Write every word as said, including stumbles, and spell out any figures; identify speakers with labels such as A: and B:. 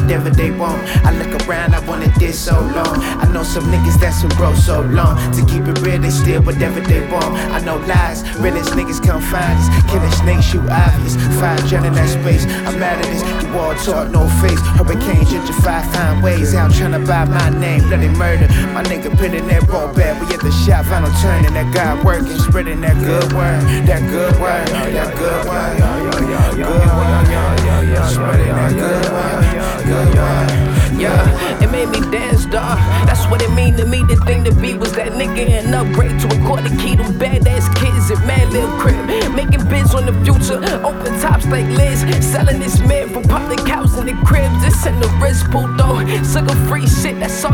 A: whatever they want. I look around, I wanted this so long. I know some niggas that's been broke so long. To keep it real, they steal whatever they want. I know lies, realest niggas come find us. Killing snakes, shoot obvious. Five gen in that space, I'm mad at this. You all talk, no face. Hurricane, gentrify, find ways out trying to buy my name. Bloody murder, my nigga put in that roll back. We at the shop, final turning. That guy working, spreading that good word. That good word, that good word. Good word, spreading that good word. Good word.
B: Yeah, it made me dance, dawg. That's what it mean to me. The thing to be was that nigga and upgrade to a quarter key. Them badass kids at Mad Lil Crib, making bids on the future. Open tops like Liz, selling this man from public house in the cribs. This in the wrist pool though. Sugar free shit, that's all.